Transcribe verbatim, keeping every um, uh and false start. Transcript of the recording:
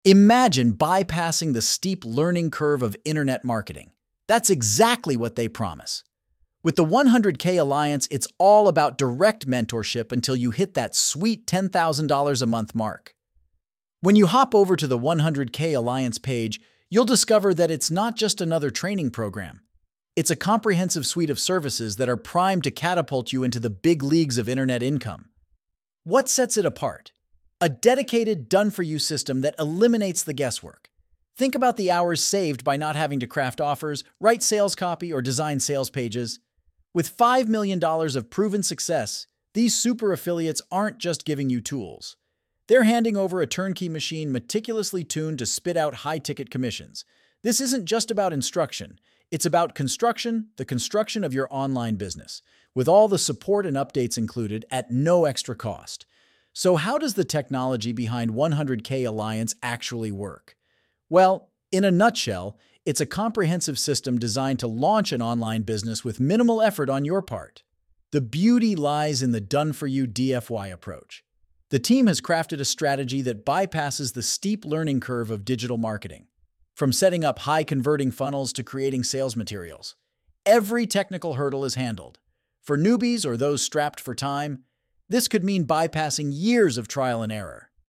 Imagine bypassing the steep learning curve of internet marketing. That's exactly what they promise. With the one hundred K Alliance, it's all about direct mentorship until you hit that sweet ten thousand dollars a month mark. When you hop over to the one hundred K Alliance page, you'll discover that it's not just another training program. It's a comprehensive suite of services that are primed to catapult you into the big leagues of internet income. What sets it apart? A dedicated, done-for-you system that eliminates the guesswork. Think about the hours saved by not having to craft offers, write sales copy, or design sales pages. With five million dollars of proven success, these super affiliates aren't just giving you tools. They're handing over a turnkey machine meticulously tuned to spit out high-ticket commissions. This isn't just about instruction. It's about construction, the construction of your online business, with all the support and updates included at no extra cost. So how does the technology behind one hundred K Alliance actually work? Well, in a nutshell, it's a comprehensive system designed to launch an online business with minimal effort on your part. The beauty lies in the done-for-you D I Y approach. The team has crafted a strategy that bypasses the steep learning curve of digital marketing. From setting up high-converting funnels to creating sales materials, every technical hurdle is handled. For newbies or those strapped for time, this could mean bypassing years of trial and error.